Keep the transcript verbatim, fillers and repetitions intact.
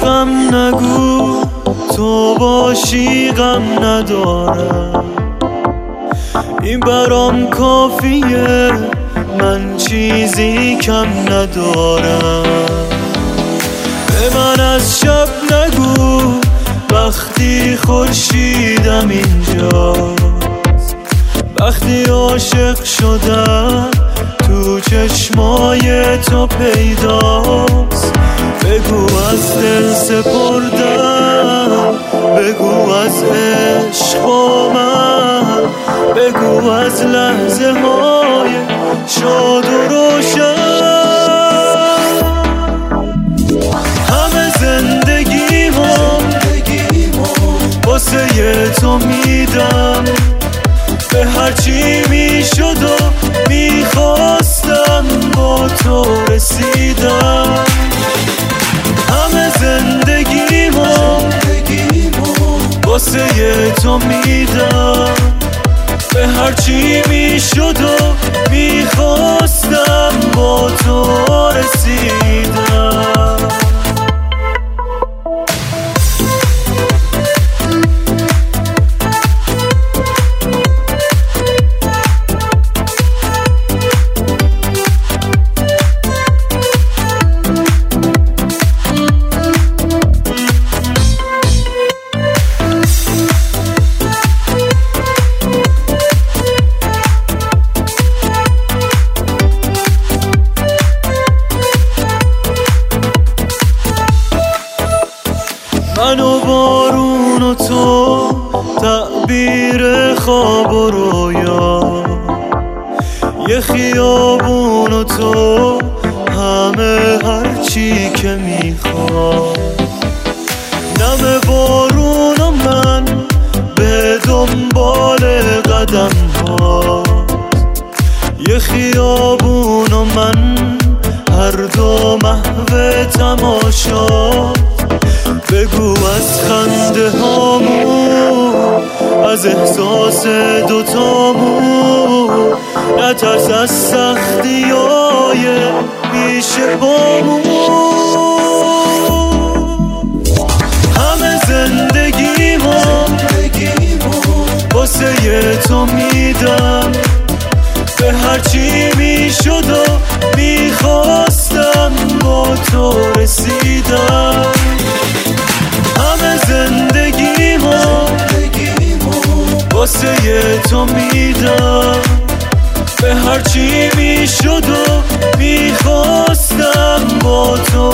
غم نگو، تو باشی غم ندارم. این برام کافیه، من چیزی کم ندارم. به من از شب نگو، وقتی خورشیدم اینجاست. وقتی عاشق شدم تو چشمای تو پیداست. بگو از دل سپردم، بگو از عشق با من، بگو از لحظه های شاد و روشن. همه زندگیمو واسه تو میدم، به هرچی میشد و میخواستم با تو رسیدم. همه زندگیمو واسه تو میدم، به هرچی میشد و میخواستم با تو رسیدم. من و بارون و تو تعبیر خواب و رویا، یه خیابون و تو همه هرچی که میخواد. نم بارون و من به دنبال قدم ها، یه خیابون و من هر دو محو تماشا. بگو از خنده هامون، از احساس دوتامون، نترس از سختی های میشه بامون. همه زندگیمو واسه تو میدم، به هرچی میشد و میخواستم با تو رسیدم. همه زندگیمو واسه تو میدم، به هرچی میشد و میخواستم با تو